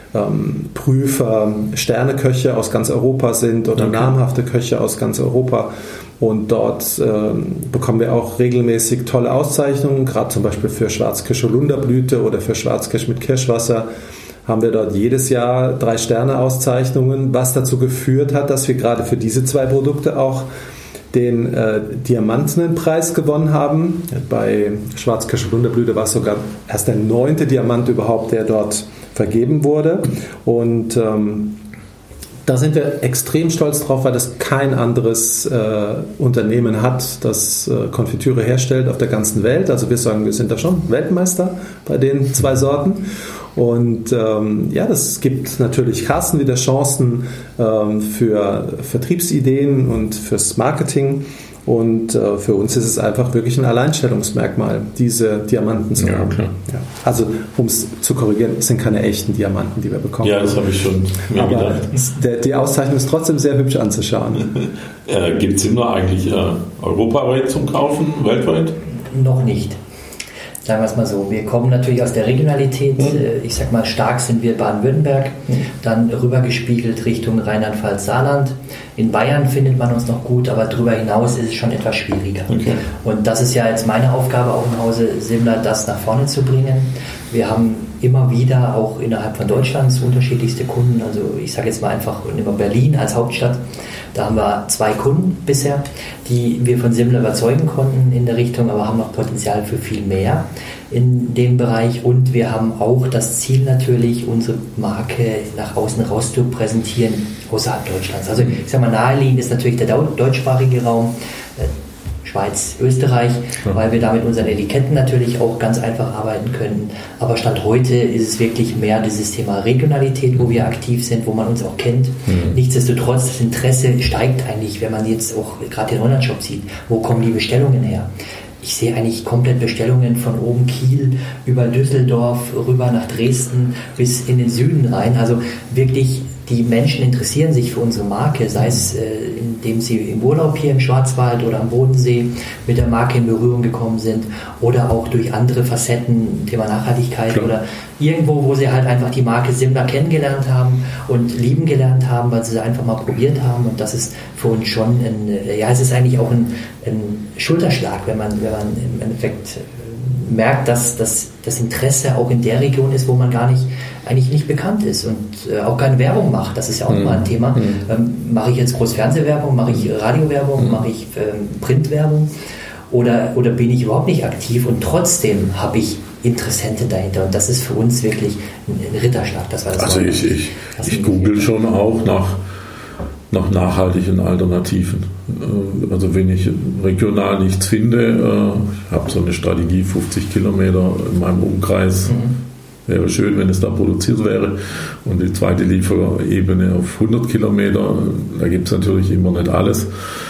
D: Prüfer Sterneköche aus ganz Europa sind oder namhafte Köche aus ganz Europa. Und dort bekommen wir auch regelmäßig tolle Auszeichnungen, gerade zum Beispiel für Schwarzkirsch Holunderblüte oder für Schwarzkirsch mit Kirschwasser. Haben wir dort jedes Jahr 3-Sterne-Auszeichnungen, was dazu geführt hat, dass wir gerade für diese 2 Produkte auch den Diamantenpreis gewonnen haben. Bei Schwarzkirsch Holunderblüte war es sogar erst der 9. Diamant überhaupt, der dort vergeben wurde. Und da sind wir extrem stolz drauf, weil das kein anderes Unternehmen hat, das Konfitüre herstellt auf der ganzen Welt. Also wir sagen, wir sind da schon Weltmeister bei den 2 Sorten. Und das gibt natürlich Chancen wieder Chancen für Vertriebsideen und fürs Marketing. Und für uns ist es einfach wirklich ein Alleinstellungsmerkmal, diese Diamanten zu haben.
B: Klar.
D: Ja. Also, um es zu korrigieren, es sind keine echten Diamanten, die wir bekommen.
B: Ja, das habe ich schon mir gedacht.
D: Die Auszeichnung ist trotzdem sehr hübsch anzuschauen.
B: Gibt es immer eigentlich europaweit zum Kaufen, weltweit?
C: Noch nicht. Sagen wir es mal so, wir kommen natürlich aus der Regionalität, ich sag mal, stark sind wir Baden-Württemberg, dann rübergespiegelt Richtung Rheinland-Pfalz, Saarland. In Bayern findet man uns noch gut, aber darüber hinaus ist es schon etwas schwieriger. Okay. Und das ist ja jetzt meine Aufgabe auch im Hause Simler, das nach vorne zu bringen. Wir haben immer wieder auch innerhalb von Deutschlands unterschiedlichste Kunden, also ich sage jetzt mal einfach immer Berlin als Hauptstadt. Da haben wir 2 Kunden bisher, die wir von Simler überzeugen konnten in der Richtung, aber haben noch Potenzial für viel mehr in dem Bereich. Und wir haben auch das Ziel natürlich, unsere Marke nach außen raus zu präsentieren außerhalb Deutschlands. Also ich sage mal, naheliegend ist natürlich der deutschsprachige Raum, Schweiz, Österreich, weil wir da mit unseren Etiketten natürlich auch ganz einfach arbeiten können. Aber Stand heute ist es wirklich mehr dieses Thema Regionalität, wo wir aktiv sind, wo man uns auch kennt. Nichtsdestotrotz, das Interesse steigt eigentlich, wenn man jetzt auch gerade den Online-Shop sieht. Wo kommen die Bestellungen her? Ich sehe eigentlich komplett Bestellungen von oben Kiel über Düsseldorf rüber nach Dresden bis in den Süden rein. Also wirklich, die Menschen interessieren sich für unsere Marke, sei es indem sie im Urlaub hier im Schwarzwald oder am Bodensee mit der Marke in Berührung gekommen sind oder auch durch andere Facetten, Thema Nachhaltigkeit oder irgendwo, wo sie halt einfach die Marke Simler kennengelernt haben und lieben gelernt haben, weil sie sie einfach mal probiert haben. Und das ist für uns schon es ist eigentlich auch ein Schulterschlag, wenn man im Endeffekt merkt, dass das Interesse auch in der Region ist, wo man eigentlich nicht bekannt ist und auch keine Werbung macht. Das ist ja auch mal ein Thema. Mache ich jetzt groß Fernsehwerbung, mache ich Radiowerbung, mache ich Printwerbung oder bin ich überhaupt nicht aktiv und trotzdem habe ich Interessenten dahinter und das ist für uns wirklich ein Ritterschlag. Das war das
B: also ich google schon auch nach nachhaltigen Alternativen. Also wenn ich regional nichts finde, ich habe so eine Strategie, 50 Kilometer in meinem Umkreis, wäre schön, wenn es da produziert wäre. Und die zweite Lieferebene auf 100 Kilometer, da gibt es natürlich immer nicht alles,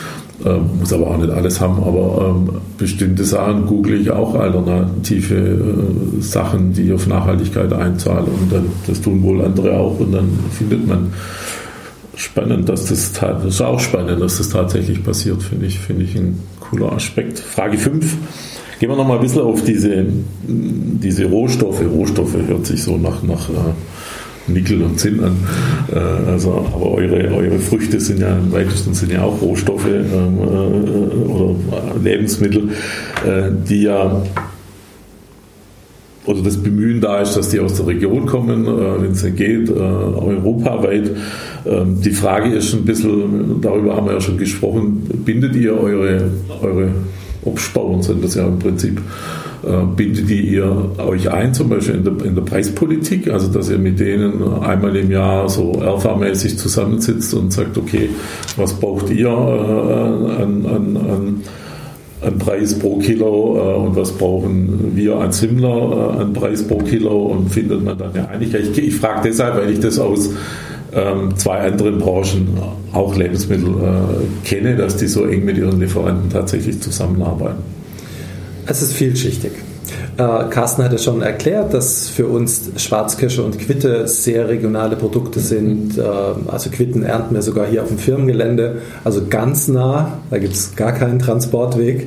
B: muss aber auch nicht alles haben, aber bestimmte Sachen google ich auch alternative Sachen, die auf Nachhaltigkeit einzahlen und dann, das tun wohl andere auch und dann findet man spannend, das ist auch spannend, dass das tatsächlich passiert, finde ich ein cooler Aspekt. Frage 5. Gehen wir nochmal ein bisschen auf diese Rohstoffe. Rohstoffe hört sich so nach Nickel und Zinn an. Aber eure Früchte sind ja im weitesten Sinne auch Rohstoffe oder Lebensmittel, die ja oder das Bemühen da ist, dass die aus der Region kommen, wenn es geht, europaweit. Die Frage ist ein bisschen, darüber haben wir ja schon gesprochen, bindet ihr eure Obstbauern sind das ja im Prinzip, bindet ihr euch ein, zum Beispiel in der Preispolitik, also dass ihr mit denen einmal im Jahr so RFA-mäßig zusammensitzt und sagt, okay, was braucht ihr an Preis pro Kilo und was brauchen wir als Simler an Preis pro Kilo und findet man dann eine Einigkeit. Ich frage deshalb, weil ich das aus 2 anderen Branchen, auch Lebensmittel, kenne, dass die so eng mit ihren Lieferanten tatsächlich zusammenarbeiten.
D: Es ist vielschichtig. Carsten hat ja schon erklärt, dass für uns Schwarzkirsche und Quitte sehr regionale Produkte sind. Also Quitten ernten wir sogar hier auf dem Firmengelände, also ganz nah, da gibt es gar keinen Transportweg.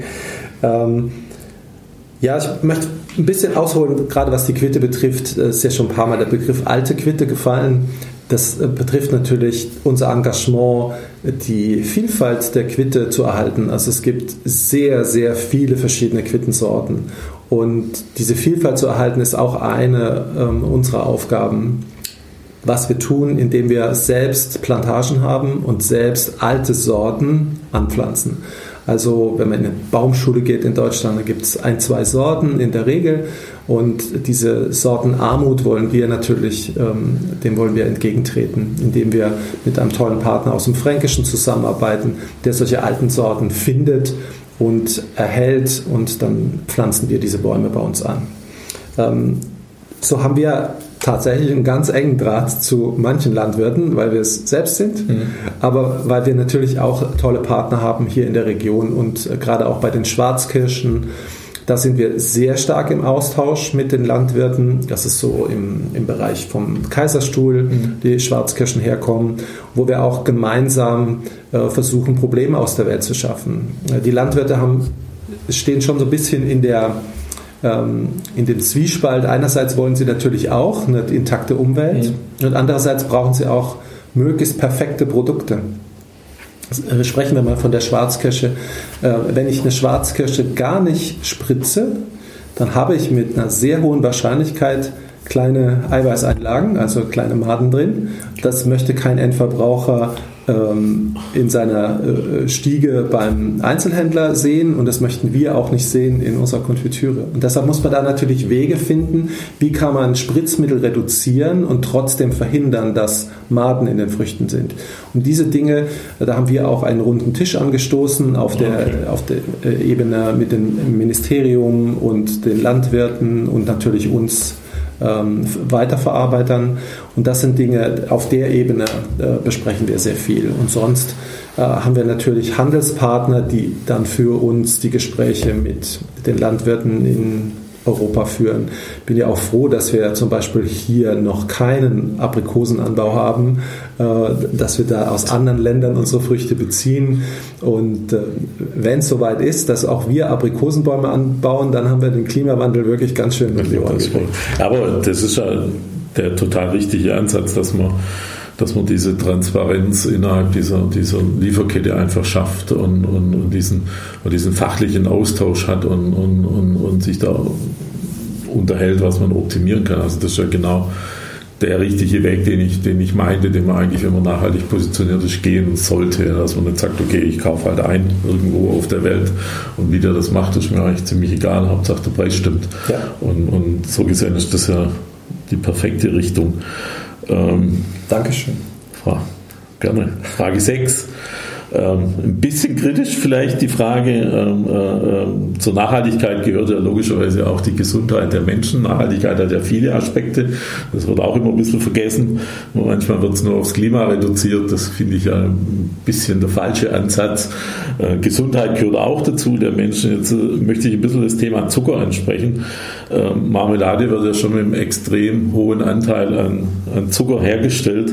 D: Ich möchte ein bisschen ausholen, gerade was die Quitte betrifft. Es ist ja schon ein paar Mal der Begriff alte Quitte gefallen. Das betrifft natürlich unser Engagement, die Vielfalt der Quitte zu erhalten. Also es gibt sehr, sehr viele verschiedene Quittensorten. Und diese Vielfalt zu erhalten ist auch eine unserer Aufgaben. Was wir tun, indem wir selbst Plantagen haben und selbst alte Sorten anpflanzen. Also wenn man in eine Baumschule geht in Deutschland, da gibt es 1-2 Sorten in der Regel und diese Sortenarmut wollen wir natürlich, dem wollen wir entgegentreten, indem wir mit einem tollen Partner aus dem Fränkischen zusammenarbeiten, der solche alten Sorten findet und erhält und dann pflanzen wir diese Bäume bei uns an. So haben wir tatsächlich einen ganz engen Draht zu manchen Landwirten, weil wir es selbst sind, aber weil wir natürlich auch tolle Partner haben hier in der Region und gerade auch bei den Schwarzkirschen. Da sind wir sehr stark im Austausch mit den Landwirten. Das ist so im Bereich vom Kaiserstuhl, die Schwarzkirschen herkommen, wo wir auch gemeinsam versuchen, Probleme aus der Welt zu schaffen. Die Landwirte stehen schon so ein bisschen in dem Zwiespalt. Einerseits wollen sie natürlich auch eine intakte Umwelt und andererseits brauchen sie auch möglichst perfekte Produkte. Sprechen wir mal von der Schwarzkirsche. Wenn ich eine Schwarzkirsche gar nicht spritze, dann habe ich mit einer sehr hohen Wahrscheinlichkeit kleine Eiweißeinlagen, also kleine Maden drin. Das möchte kein Endverbraucher in seiner Stiege beim Einzelhändler sehen und das möchten wir auch nicht sehen in unserer Konfitüre. Und deshalb muss man da natürlich Wege finden, wie kann man Spritzmittel reduzieren und trotzdem verhindern, dass Maden in den Früchten sind. Und diese Dinge, da haben wir auch einen runden Tisch angestoßen auf der Ebene mit dem Ministerium und den Landwirten und natürlich uns Weiterverarbeitern. Und das sind Dinge, auf der Ebene besprechen wir sehr viel. Und sonst haben wir natürlich Handelspartner, die dann für uns die Gespräche mit den Landwirten in Europa führen. Ich bin ja auch froh, dass wir zum Beispiel hier noch keinen Aprikosenanbau haben, dass wir da aus anderen Ländern unsere Früchte beziehen. Und wenn es soweit ist, dass auch wir Aprikosenbäume anbauen, dann haben wir den Klimawandel wirklich ganz schön mit die Ohren gekriegt.
B: Aber das ist ja der total richtige Ansatz, dass man diese Transparenz innerhalb dieser Lieferkette einfach schafft und diesen fachlichen Austausch hat und sich da unterhält, was man optimieren kann. Also das ist ja genau der richtige Weg, den ich meinte, den man eigentlich, wenn man nachhaltig positioniert ist, gehen sollte. Dass man nicht sagt, okay, ich kaufe halt ein irgendwo auf der Welt und wie der das macht, ist mir eigentlich ziemlich egal. Hauptsache der Preis stimmt. Ja. Und so gesehen ist das ja die perfekte Richtung.
D: Dankeschön.
B: Gerne. Frage 6. Ein bisschen kritisch vielleicht die Frage, zur Nachhaltigkeit gehört ja logischerweise auch die Gesundheit der Menschen. Nachhaltigkeit hat ja viele Aspekte, das wird auch immer ein bisschen vergessen. Manchmal wird es nur aufs Klima reduziert, das finde ich ja ein bisschen der falsche Ansatz. Gesundheit gehört auch dazu, der Menschen. Jetzt möchte ich ein bisschen das Thema Zucker ansprechen. Marmelade wird ja schon mit einem extrem hohen Anteil an Zucker hergestellt.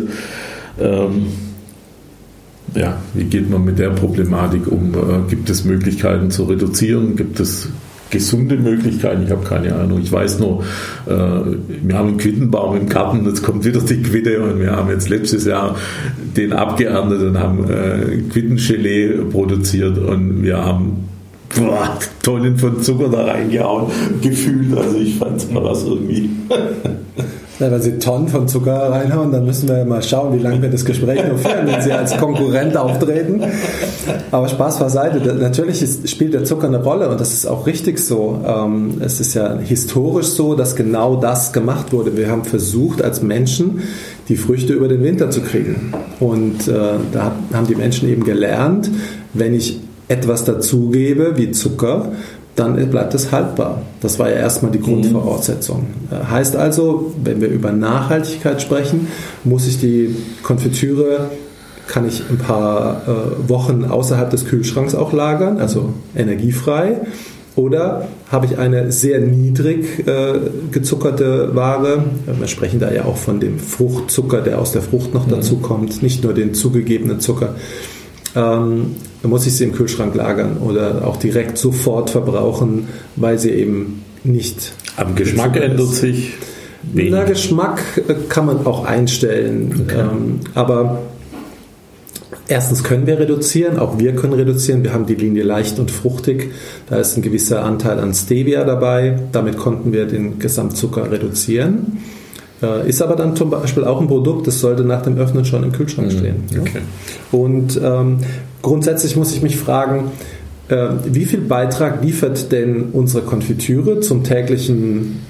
B: Ja, wie geht man mit der Problematik um? Gibt es Möglichkeiten zu reduzieren? Gibt es gesunde Möglichkeiten? Ich habe keine Ahnung. Ich weiß nur, wir haben einen Quittenbaum im Garten, jetzt kommt wieder die Quitte und wir haben jetzt letztes Jahr den abgeerntet und haben Quittengelee produziert und wir haben Tonnen von Zucker da reingehauen, gefühlt. Also ich fand es krass irgendwie.
D: Ja, wenn Sie Tonnen von Zucker reinhauen, dann müssen wir ja mal schauen, wie lange wir das Gespräch noch führen, wenn Sie als Konkurrent auftreten. Aber Spaß beiseite. Natürlich spielt der Zucker eine Rolle und das ist auch richtig so. Es ist ja historisch so, dass genau das gemacht wurde. Wir haben versucht, als Menschen die Früchte über den Winter zu kriegen. Und da haben die Menschen eben gelernt, wenn ich etwas dazugebe, wie Zucker, dann bleibt es haltbar. Das war ja erstmal die Grundvoraussetzung. Heißt also, wenn wir über Nachhaltigkeit sprechen, muss ich die Konfitüre, kann ich ein paar Wochen außerhalb des Kühlschranks auch lagern, also energiefrei. Oder habe ich eine sehr niedrig gezuckerte Ware, wir sprechen da ja auch von dem Fruchtzucker, der aus der Frucht noch dazu kommt, nicht nur den zugegebenen Zucker, muss ich sie im Kühlschrank lagern oder auch direkt sofort verbrauchen, weil sie eben nicht...
B: Am Geschmack ändert sich wenig.
D: Na, Geschmack kann man auch einstellen, okay. Aber erstens können wir reduzieren, auch wir können reduzieren. Wir haben die Linie leicht und fruchtig, da ist ein gewisser Anteil an Stevia dabei, damit konnten wir den Gesamtzucker reduzieren. Ist aber dann zum Beispiel auch ein Produkt, das sollte nach dem Öffnen schon im Kühlschrank stehen. Okay. Ja? Und grundsätzlich muss ich mich fragen, wie viel Beitrag liefert denn unsere Konfitüre zum täglichen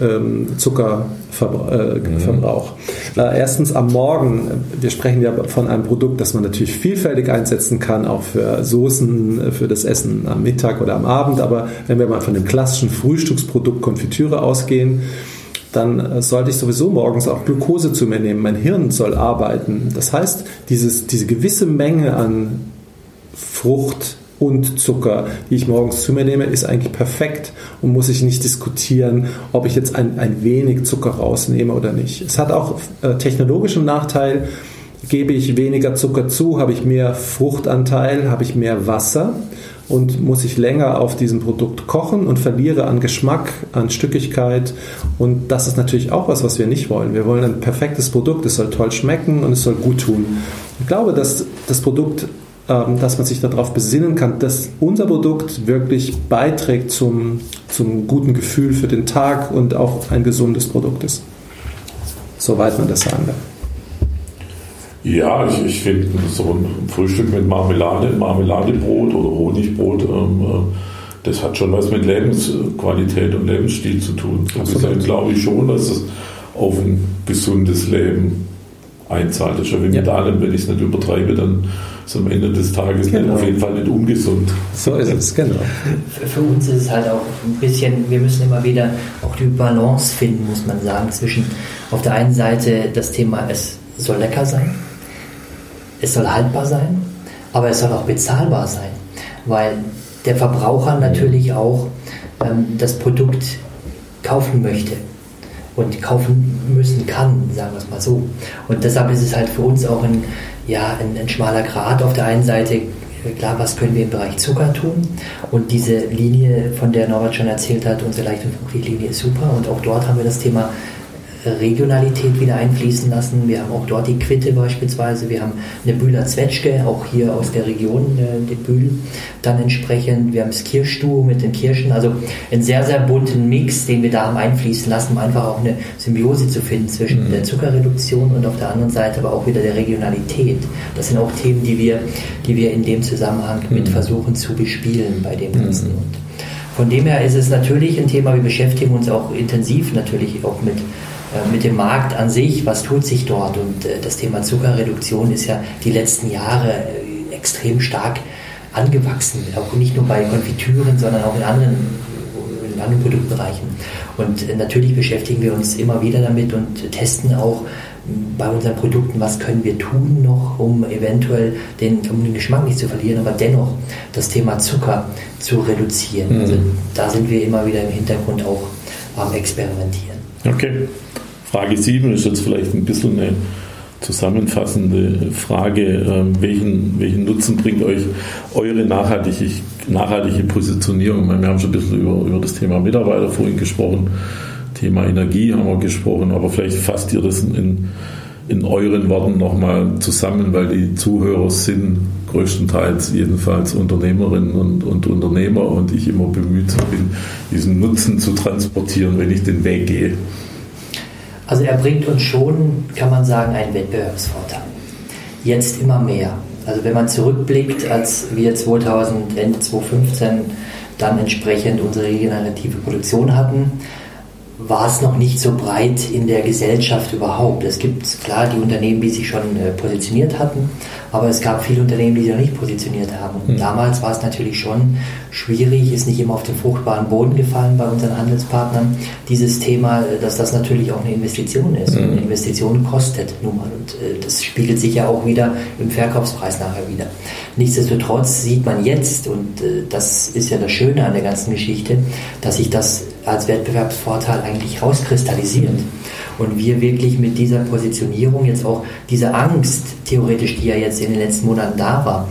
D: Zuckerverbrauch? Erstens am Morgen, wir sprechen ja von einem Produkt, das man natürlich vielfältig einsetzen kann, auch für Soßen, für das Essen am Mittag oder am Abend, aber wenn wir mal von dem klassischen Frühstücksprodukt Konfitüre ausgehen, dann sollte ich sowieso morgens auch Glucose zu mir nehmen. Mein Hirn soll arbeiten. Das heißt, diese gewisse Menge an Frucht und Zucker, die ich morgens zu mir nehme, ist eigentlich perfekt und muss ich nicht diskutieren, ob ich jetzt ein wenig Zucker rausnehme oder nicht. Es hat auch technologischen Nachteil. Gebe ich weniger Zucker zu, habe ich mehr Fruchtanteil, habe ich mehr Wasser und muss ich länger auf diesem Produkt kochen und verliere an Geschmack, an Stückigkeit. Und das ist natürlich auch was wir nicht wollen. Wir wollen ein perfektes Produkt, es soll toll schmecken und es soll gut tun. Ich glaube, dass das Produkt, dass man sich darauf besinnen kann, dass unser Produkt wirklich beiträgt zum guten Gefühl für den Tag und auch ein gesundes Produkt ist. Soweit man das sagen darf.
B: Ja, ich finde so ein Frühstück mit Marmeladebrot oder Honigbrot, das hat schon was mit Lebensqualität und Lebensstil zu tun. Deshalb glaube ich schon, dass es auf ein gesundes Leben einzahlt. Das ist ja wie mit allem, wenn ich es nicht übertreibe, dann ist am Ende des Tages auf jeden Fall nicht ungesund.
D: So ist es, genau.
C: Für uns ist es halt auch ein bisschen, wir müssen immer wieder auch die Balance finden, muss man sagen, zwischen auf der einen Seite das Thema, es soll lecker sein, es soll haltbar sein, aber es soll auch bezahlbar sein, weil der Verbraucher natürlich auch das Produkt kaufen möchte und kaufen müssen kann, sagen wir es mal so. Und deshalb ist es halt für uns auch ein schmaler Grat. Auf der einen Seite, klar, was können wir im Bereich Zucker tun? Und diese Linie, von der Norbert schon erzählt hat, unsere Leicht- und Fruchtlinie ist super. Und auch dort haben wir das Thema Regionalität wieder einfließen lassen. Wir haben auch dort die Quitte beispielsweise. Wir haben eine Bühler Zwetschge, auch hier aus der Region, die Bühl dann entsprechend. Wir haben das Kirschstuhl mit den Kirschen. Also einen sehr, sehr bunten Mix, den wir da haben einfließen lassen, um einfach auch eine Symbiose zu finden zwischen der Zuckerreduktion und auf der anderen Seite aber auch wieder der Regionalität. Das sind auch Themen, die wir in dem Zusammenhang mit versuchen zu bespielen bei dem Ganzen. Und von dem her ist es natürlich ein Thema, wir beschäftigen uns auch intensiv natürlich auch mit dem Markt an sich, was tut sich dort, und das Thema Zuckerreduktion ist ja die letzten Jahre extrem stark angewachsen, auch nicht nur bei Konfitüren, sondern auch in anderen Produktbereichen. Und natürlich beschäftigen wir uns immer wieder damit und testen auch bei unseren Produkten, was können wir tun noch, um eventuell um den Geschmack nicht zu verlieren, aber dennoch das Thema Zucker zu reduzieren. Also da sind wir immer wieder im Hintergrund auch am Experimentieren.
B: Okay. Frage 7 ist jetzt vielleicht ein bisschen eine zusammenfassende Frage. Welchen Nutzen bringt euch eure nachhaltige Positionierung? Wir haben schon ein bisschen über das Thema Mitarbeiter vorhin gesprochen, Thema Energie haben wir gesprochen, aber vielleicht fasst ihr das in euren Worten nochmal zusammen, weil die Zuhörer sind größtenteils jedenfalls Unternehmerinnen und Unternehmer und ich immer bemüht bin, diesen Nutzen zu transportieren, wenn ich den Weg gehe.
C: Also er bringt uns schon, kann man sagen, einen Wettbewerbsvorteil. Jetzt immer mehr. Also wenn man zurückblickt, als wir Ende 2015 dann entsprechend unsere regenerative Produktion hatten, war es noch nicht so breit in der Gesellschaft überhaupt. Es gibt klar die Unternehmen, die sich schon positioniert hatten, aber es gab viele Unternehmen, die sich noch nicht positioniert haben. Und damals war es natürlich schon schwierig, ist nicht immer auf den fruchtbaren Boden gefallen bei unseren Handelspartnern, dieses Thema, dass das natürlich auch eine Investition ist. Und eine Investition kostet nun mal und das spiegelt sich ja auch wieder im Verkaufspreis nachher wieder. Nichtsdestotrotz sieht man jetzt, und das ist ja das Schöne an der ganzen Geschichte, dass sich das als Wettbewerbsvorteil eigentlich rauskristallisiert. Und wir wirklich mit dieser Positionierung jetzt auch diese Angst, theoretisch, die ja jetzt in den letzten Monaten da war,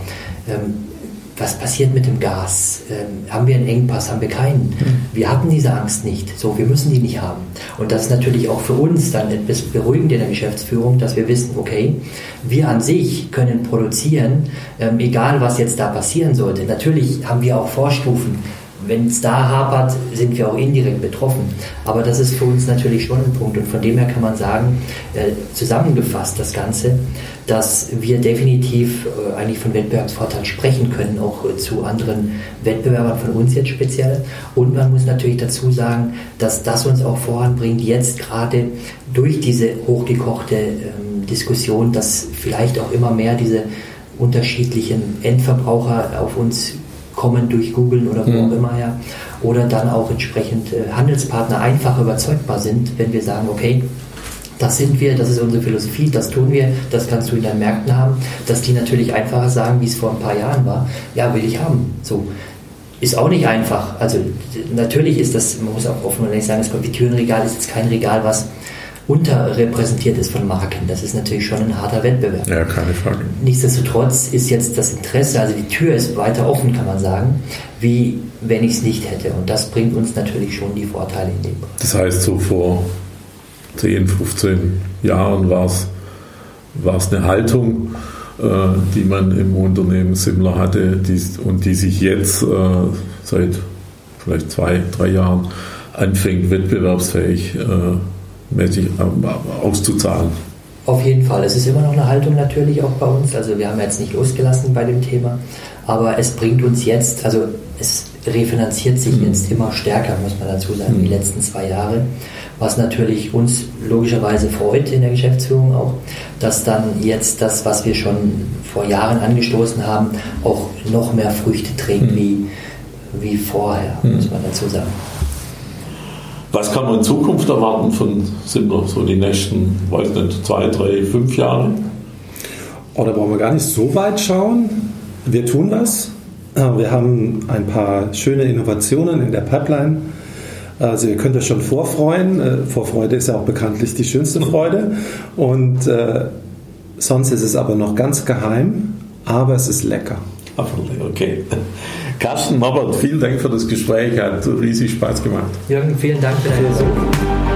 C: was passiert mit dem Gas? Haben wir einen Engpass? Haben wir keinen? Wir hatten diese Angst nicht. So, wir müssen die nicht haben. Und das ist natürlich auch für uns dann etwas beruhigend in der Geschäftsführung, dass wir wissen, okay, wir an sich können produzieren, egal was jetzt da passieren sollte. Natürlich haben wir auch Vorstufen. Wenn es da hapert, sind wir auch indirekt betroffen. Aber das ist für uns natürlich schon ein Punkt. Und von dem her kann man sagen, zusammengefasst das Ganze, dass wir definitiv eigentlich von Wettbewerbsvorteil sprechen können, auch zu anderen Wettbewerbern von uns jetzt speziell. Und man muss natürlich dazu sagen, dass das uns auch voranbringt, jetzt gerade durch diese hochgekochte Diskussion, dass vielleicht auch immer mehr diese unterschiedlichen Endverbraucher auf uns kommen durch Googlen oder wo auch immer her. Oder dann auch entsprechend Handelspartner einfach überzeugbar sind, wenn wir sagen, okay, das sind wir, das ist unsere Philosophie, das tun wir, das kannst du in deinen Märkten haben, dass die natürlich einfacher sagen, wie es vor ein paar Jahren war, ja, will ich haben. So. Ist auch nicht einfach. Also natürlich ist das, man muss auch offen und ehrlich sagen, das Konfitürenregal ist jetzt kein Regal, was unterrepräsentiert ist von Marken. Das ist natürlich schon ein harter Wettbewerb.
B: Ja, keine Frage.
C: Nichtsdestotrotz ist jetzt das Interesse, also die Tür ist weiter offen, kann man sagen, wie wenn ich es nicht hätte. Und das bringt uns natürlich schon die Vorteile in dem Bereich.
B: Das heißt, so vor 10, 15 Jahren war es eine Haltung, die man im Unternehmen Simler hatte die sich jetzt seit vielleicht 2, 3 Jahren anfängt, wettbewerbsfähig mäßig auszuzahlen.
C: Auf jeden Fall. Es ist immer noch eine Haltung natürlich auch bei uns. Also wir haben jetzt nicht losgelassen bei dem Thema, aber es bringt uns jetzt, also es refinanziert sich jetzt immer stärker, muss man dazu sagen, die letzten 2 Jahre, was natürlich uns logischerweise freut in der Geschäftsführung auch, dass dann jetzt das, was wir schon vor Jahren angestoßen haben, auch noch mehr Früchte trägt wie vorher, muss man dazu sagen.
B: Was kann man in Zukunft erwarten von Simler, so die nächsten, weiß nicht, 2, 3, 5 Jahre?
D: Oh, da brauchen wir gar nicht so weit schauen. Wir tun was. Wir haben ein paar schöne Innovationen in der Pipeline. Also ihr könnt euch schon vorfreuen. Vorfreude ist ja auch bekanntlich die schönste Freude. Und sonst ist es aber noch ganz geheim, aber es ist lecker.
B: Okay. Carsten, Norbert, vielen Dank für das Gespräch. Hat riesig Spaß gemacht.
C: Jürgen, vielen Dank für deine Besuch.